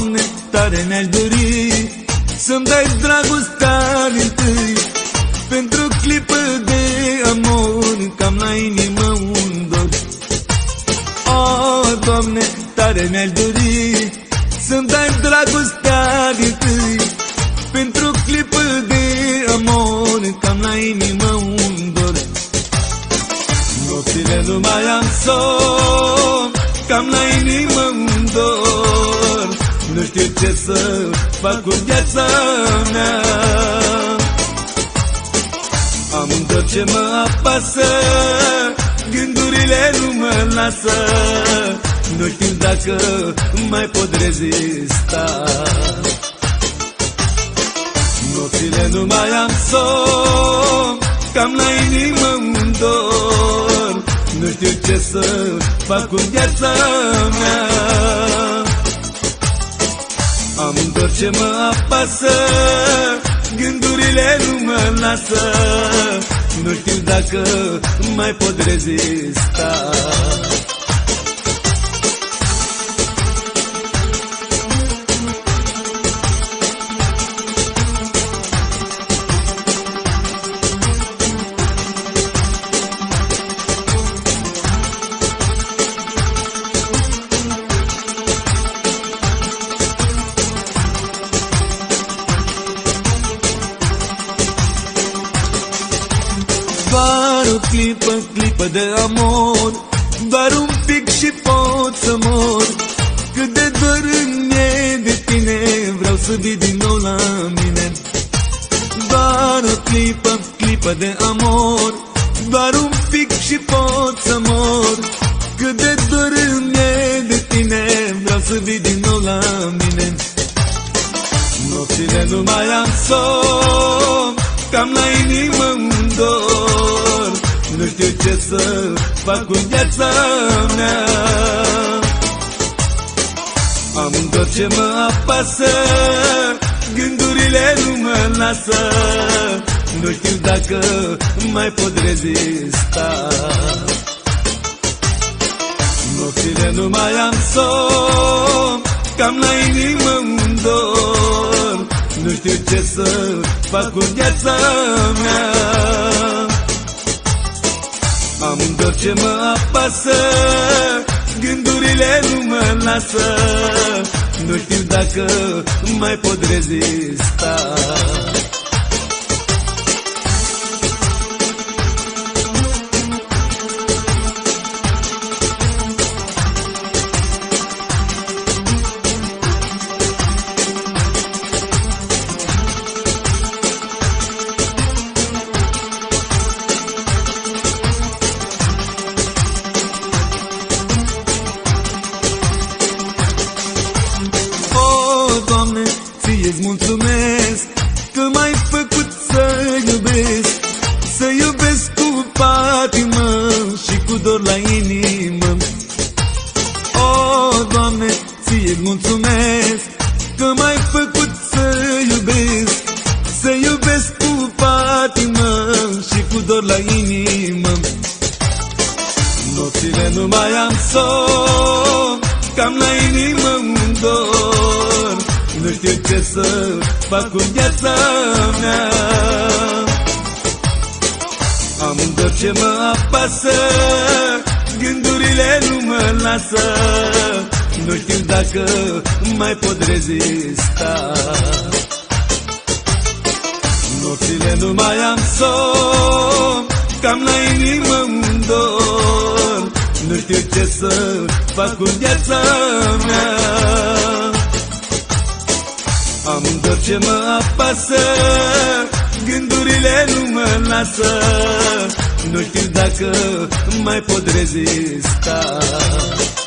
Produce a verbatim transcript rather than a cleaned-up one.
Doamne, tare mi-aș dori să-mi dai dragostea dintâi, pentru clipă de amor, cam la inimă un dor. Oh, Doamne, tare mi-aș dori să-mi dai dragostea dintâi, pentru clipă de amor, cam la inimă un dor. Nopțile nu mai am somn, cam la inimă un dor. Nu știu ce să fac cu viața mea. Am un dor ce mă apasă, gândurile nu mă lasă. Nu știu dacă mai pot rezista. Nopțile nu mai am somn, cam la inimă un dor. Nu știu ce să fac cu viața mea. Am un dor ce mă apasă, gândurile nu mă lasă. Nu știu dacă mai pot rezista. Doar o clipă, clipă de amor, doar un pic și pot să mor. Cât de dor îmi e de tine, vreau să vii din nou la mine. Doar o clipă, clipă de amor, doar un pic și pot să mor. Cât de dor îmi e de tine, vreau să vii din nou la mine. Nopțile nu mai am somn, cam la inimă un dor. Nu știu ce să fac cu viața mea. Am un dor ce mă apasă, gândurile nu mă lasă. Nu știu dacă mai pot rezista. Nopțile nu mai am somn, cam la inimă un dor. Nu știu ce să fac cu viața mea. Am un dor ce mă apasă, gândurile nu mă lasă. Nu știu dacă mai pot rezista. Doamne, ție-ți mulțumesc că m-ai făcut să iubesc, să iubesc cu patimă și cu dor la inimă. O, Doamne, ție-ți mulțumesc că m-ai făcut să iubesc, să iubesc cu patimă și cu dor la inimă. Nopțile nu mai am somn, cam la inimă un dor. Nu știu ce să fac cu viața mea. Am un dor ce mă apasă, gândurile nu mă lasă. Nu știu dacă mai pot rezista. Nopțile nu mai am somn, cam la inimă un dor. Nu știu ce să fac cu viața mea. Am un dor ce mă apasă, gândurile nu mă lasă. Nu știu dacă mai pot rezista.